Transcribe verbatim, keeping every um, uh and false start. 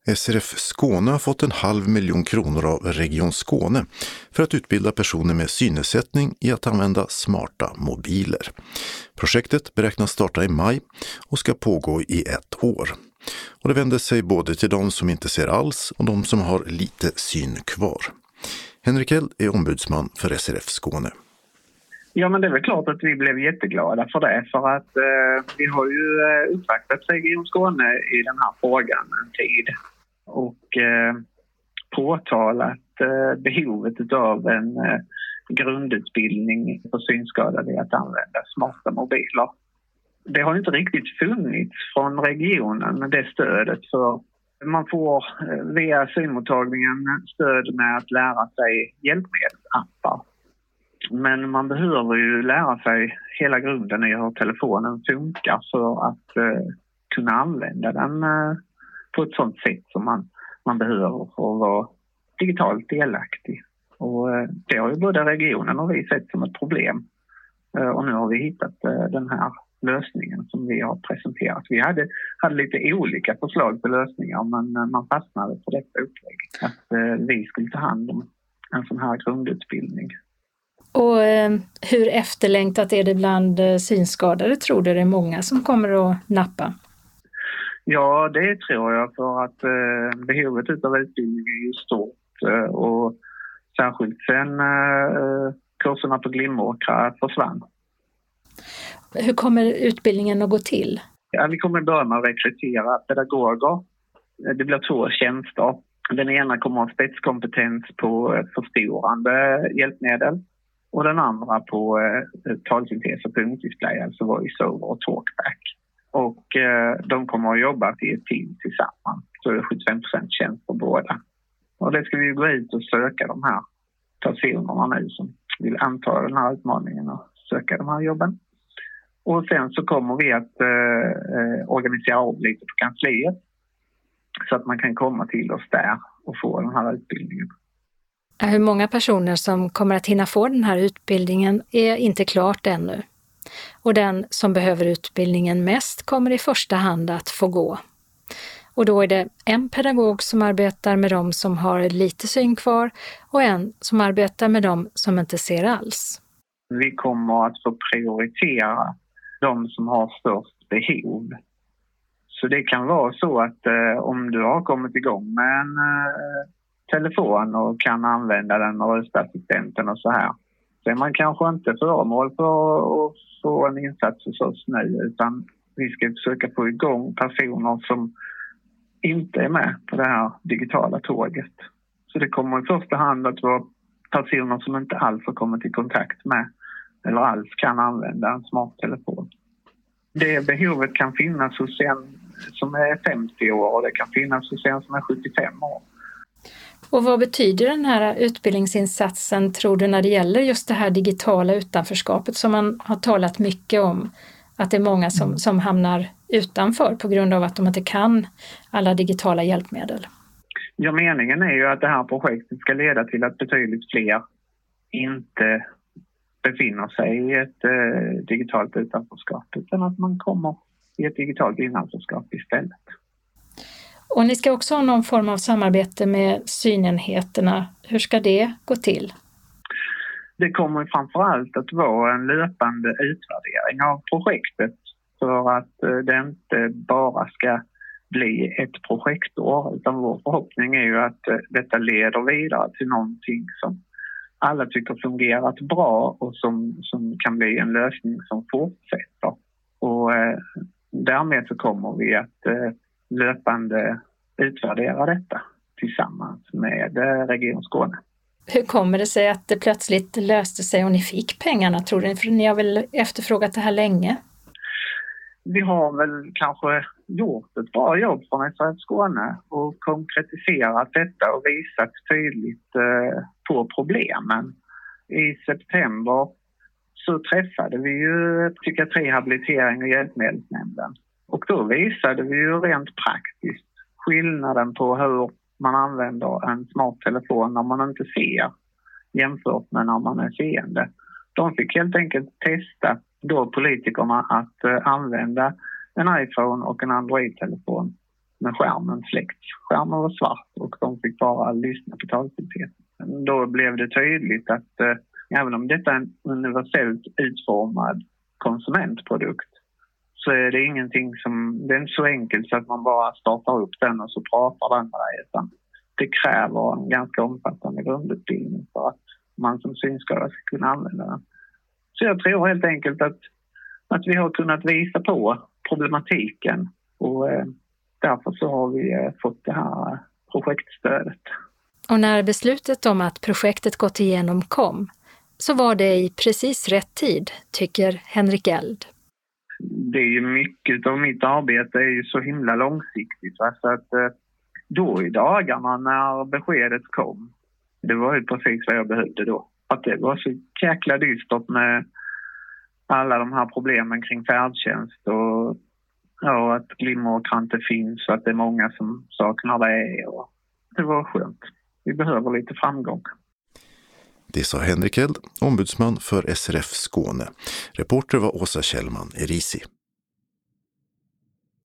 S R F Skåne har fått en halv miljon kronor av Region Skåne för att utbilda personer med synnedsättning i att använda smarta mobiler. Projektet beräknas starta i maj och ska pågå i ett år. Och det vänder sig både till de som inte ser alls och de som har lite syn kvar. Henrik Hell är ombudsman för S R F Skåne. Ja, men det är väl klart att vi blev jätteglada för det. För att eh, vi har ju uppvaktat Region Skåne i den här frågan en tid. Och eh, påtalat eh, behovet av en eh, grundutbildning för synskadade i att använda smarta mobiler. Det har inte riktigt funnits från regionen det stödet, för man får eh, via synmottagningen stöd med att lära sig hjälpmedelsappar. Men man behöver ju lära sig hela grunden i hur telefonen funkar för att eh, kunna använda den eh, på ett sådant sätt som man, man behöver för att vara digitalt delaktig. Och eh, det har ju både regionen och vi sett som ett problem. Eh, och nu har vi hittat eh, den här lösningen som vi har presenterat. Vi hade, hade lite olika förslag på lösningar, men eh, man fastnade på detta upplägg. Att eh, vi skulle ta hand om en sån här grundutbildning. Och eh, hur efterlängtat är det bland eh, synskadade? Tror du det är många som kommer att nappa? Ja, det tror jag, för att eh, behovet av utbildning är ju stort eh, och särskilt sen eh, kurserna på Glimåkra försvann. Hur kommer utbildningen att gå till? Ja, vi kommer börja med att rekrytera pedagoger. Det blir två tjänster. Den ena kommer att ha spetskompetens på förstorande hjälpmedel och den andra på eh, talsyntes och punktdisplay, alltså voice-over och talkback. Och eh, de kommer att jobba i ett team tillsammans. Så det är sjuttiofem procent tjänst på båda. Och det ska vi gå ut och söka de här personerna nu som vill anta den här utmaningen och söka de här jobben. Och sen så kommer vi att eh, organisera om lite på kansliet så att man kan komma till oss där och få den här utbildningen. Hur många personer som kommer att hinna få den här utbildningen är inte klart ännu. Och den som behöver utbildningen mest kommer i första hand att få gå. Och då är det en pedagog som arbetar med dem som har lite syn kvar och en som arbetar med dem som inte ser alls. Vi kommer att få prioritera de som har störst behov. Så det kan vara så att eh, om du har kommit igång med en eh, telefon och kan använda den och röstassistenten och så här, så är man kanske inte föremål för att få en insats hos oss nu, utan vi ska försöka få igång personer som inte är med på det här digitala tåget. Så det kommer i första hand att vara personer som inte alls har kommit i kontakt med eller alls kan använda en smart telefon. Det behovet kan finnas hos en som är femtio år och det kan finnas hos en som är sjuttiofem år. Och vad betyder den här utbildningsinsatsen, tror du, när det gäller just det här digitala utanförskapet som man har talat mycket om? Att det är många som, mm. som hamnar utanför på grund av att de inte kan alla digitala hjälpmedel. Ja, meningen är ju att det här projektet ska leda till att betydligt fler inte befinner sig i ett eh, digitalt utanförskap, utan att man kommer i ett digitalt innanförskap istället. Och ni ska också ha någon form av samarbete med synenheterna. Hur ska det gå till? Det kommer framförallt att vara en löpande utvärdering av projektet för att eh, det inte bara ska bli ett projektår, utan vår förhoppning är ju att eh, detta leder vidare till någonting som alla tycker fungerat bra och som, som kan bli en lösning som fortsätter. Och eh, därmed så kommer vi att eh, löpande utvärdera detta tillsammans med eh, Region Skåne. Hur kommer det sig att det plötsligt löste sig och ni fick pengarna, tror ni? För ni har väl efterfrågat det här länge? Vi har väl kanske gjort ett bra jobb från S R F Skåne och konkretiserat detta och visat tydligt eh, på problemen. I september så träffade vi ju psykiatri, habilitering och hjälpmedelsnämnden. Och då visade vi ju rent praktiskt skillnaden på hur man använder en smart telefon när man inte ser jämfört med när man är seende. De fick helt enkelt testa då politikerna att uh, använda en iPhone och en Android-telefon med skärmen släckt. Skärmen var svart och de fick bara lyssna på taltidsheten. Då blev det tydligt att eh, även om detta är en universellt utformad konsumentprodukt så är det ingenting som, det är inte så enkelt så att man bara startar upp den och så pratar den med dig, utan det kräver en ganska omfattande grundutbildning för att man som synskadad ska kunna använda den. Så jag tror helt enkelt att, att vi har kunnat visa på problematiken och eh, därför så har vi eh, fått det här projektstödet. Och när beslutet om att projektet gått igenom kom så var det i precis rätt tid, tycker Henrik Eld. Det är ju mycket av mitt arbete är ju så himla långsiktigt. Va? Så att eh, då i dagarna när beskedet kom, det var ju precis vad jag behövde då. Att det var så jäkla dystert med alla de här problemen kring färdtjänst och ja, att glimmerkran inte finns och att det är många som saknar det. Och det var skönt. Vi behöver lite framgång. Det sa Henrik Eld, ombudsman för S R F Skåne. Reporter var Åsa Kjellman Erisi.